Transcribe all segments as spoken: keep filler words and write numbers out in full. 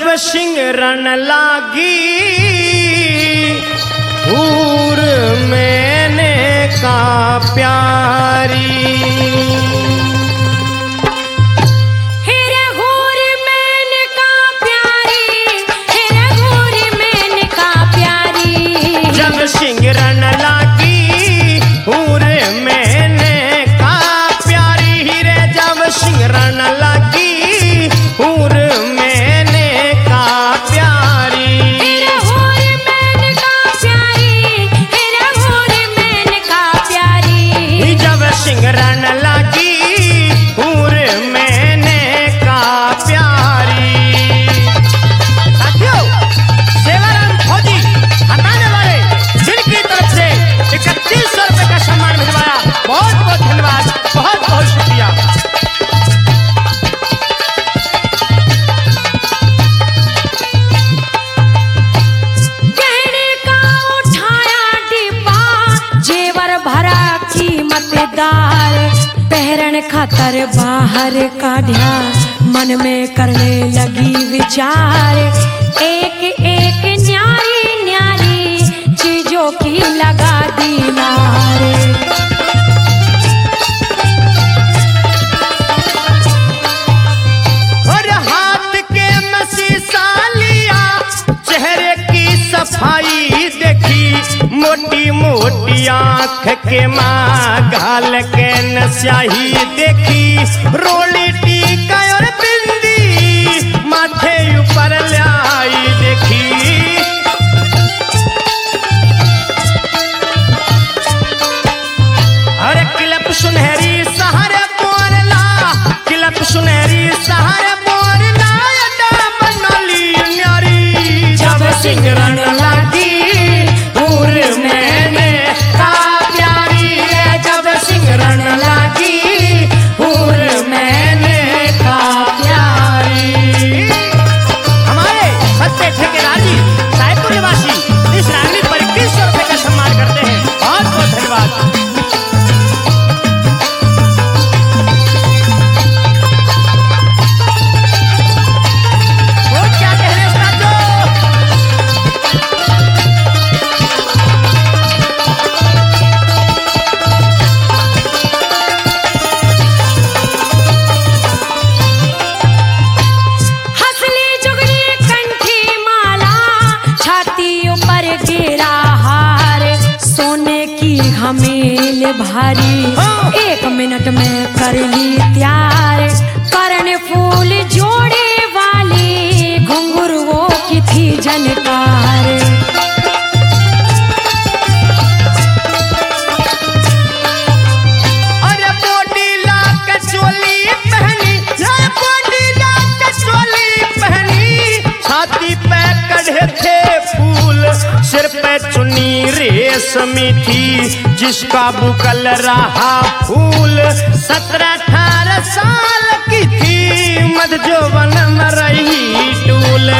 सिंगरन लागी हूर मैंने का प्यारी सिंगरन लागी हूर मैंने का प्यारी हीरे जब सिंगरन लागी हूर मैंने का प्यारी हीरे हूर मैंने का प्यारी हीरे हूर मैंने का प्यारी जब सिंगरन लागी हूर मैंने का प्यारी। साथियों सेवाराम फौजी हटाने वाले जिनकी तरफ से इकतीस सौ रुपए का सम्मान भिजवाया, बहुत बहुत धन्यवाद, बहुत बहुत शुक्रिया। गहने का उठाया डिब्बा जेवर भरा कीमतदार पहरन खातर बाहर काढ़ा मन में करने लगी विचार एक एक न्यारी न्यारी चीजों की लगा दी नारे और हाथ के मसीसा लिया चेहरे की सफाई देखी मोटी मोटी आंख के माँ गाल के नस्याही देखी रोली टीका और बिंदी माथे ऊपर लाई देखी अरे क्लिप सुनहरी सहारे बोलला क्लिप सुनहरी सहारे बोलला अड्डा बनली न्यारी जब सिंगरन लागी हूर मैंने का प्यारी जब सिंगरन लागी हूर मैंने का प्यारी। हमारे सत्य ठेकेदार जी साहेबपुर निवासी इस रागनी पर इक्कीस सौ रुपए का सम्मान करते हैं, बहुत बहुत धन्यवाद। हमेल भारी एक मिनट में कर ली तैयार करने फूल जोड़े वाली घुंघरुओं की थी जनकार अरे बॉडी ला के चोली पहनी बॉडी ला के चोली पहनी छाती पे कढ़े थे फूल सिर पे चुन्नी रेशमी थी जिसका बुकल रहा फूल सत्रह अठारह साल की थी मध जौवन में रही टूल।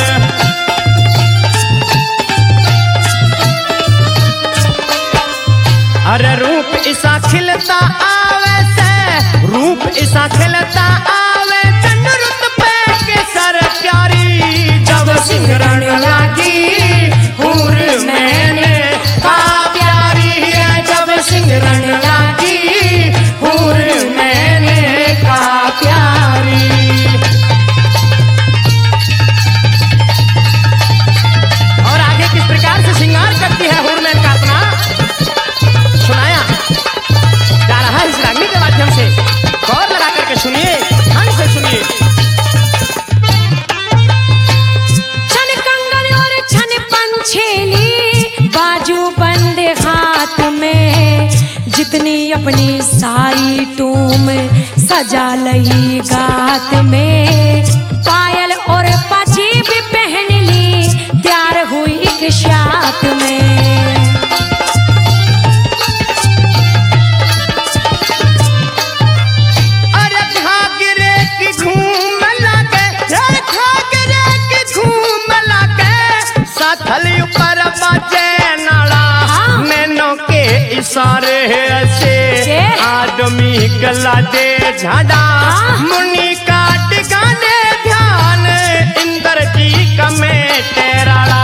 अरे रूप ऐसा खिलता आवे से रूप ऐसा खिलता आवे चंद्रुत पे के सर प्यारी जब सिंगरन लागी हूर मैंने का प्यारी जब सिंगरन लागी हूर मैंने का प्यारी। और आगे किस प्रकार से श्रृंगार करती है हूरमैन का अपना सुनाया जा रहा है इस रागनी के माध्यम से, गौर लगा करके सुनिए, ध्यान से सुनिए। छन कंगन और छन पंछेली बाजू बंद हाथ में जितनी अपनी सारी टूम सजा लही गात में पायल और पाजेब पहन ली तैयार हुई एक शात में अरे घाघरे की घूम लगे घाघरे की घूम लगे साथली ऊपर बाजे नाड़ा नैनो के इशारे ऐसे आदमी गला दे झाड़ा मुनि का टिकाने ध्यान इंद्र जी कमेटे राड़ा।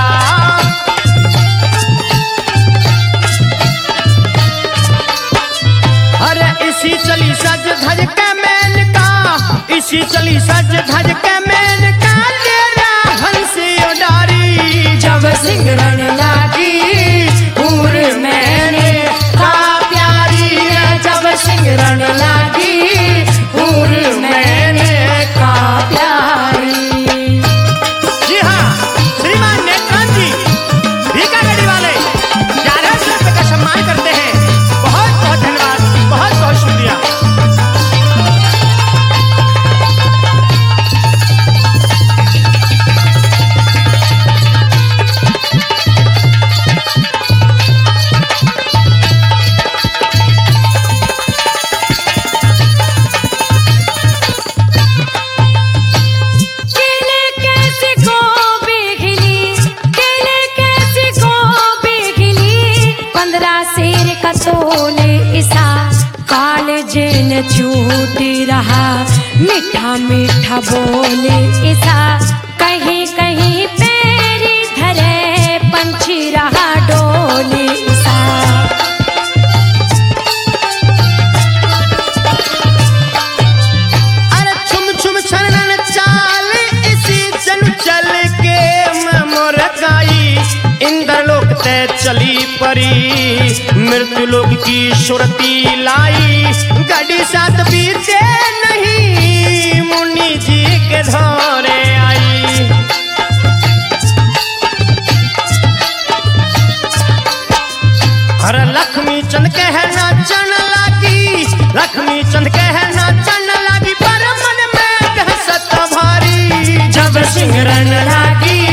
अरे इसी चली सज धज के मेनका, इसी चली सज धज के मेनका, तेरा हंस उडारी। जब सिमरन लागी हूर मैंने का प्यारी, जब सिमरन लागी हूर मैंने का प्यारी। जी हाँ, श्रीमान नेत्रान जी भीका गढ़ी वाले ग्यारह सौ रुपये का सम्मान करते हैं। बहुत बहुत धन्यवाद, बहुत बहुत शुक्रिया। केले कैसे को बिगली, केले कैसे को बिगली, पंद्रह शेर का तोले इसा, काले जेन छूट रहा, मीठा मीठा बोले इसा, कहीं कहीं पैरी धरे पंछी रहा डोले इसा। अरे छुम छुम छनन चाल इसी जन चल के मैं मोर गाई। इंद्र लोक ते चली परी, मृत्यु लोक की सुरती लाई। गड़ी साथ बीते नहीं, मुनि जी के धोरे आई। अरे लक्ष्मी चंद के है नाचन लागी, लक्ष्मी चंद के है नाचन लागी, पर मन में दहशत भारी। जब सिमरन लागी